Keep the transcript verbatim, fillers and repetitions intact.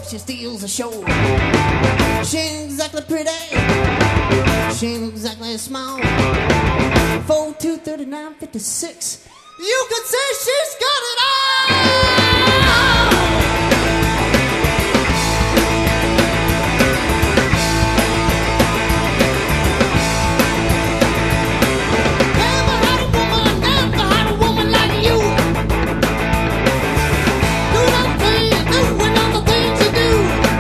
she steals the show. She ain't exactly pretty, she ain't exactly small. four two thirty-nine fifty-six, you could say she's got it all.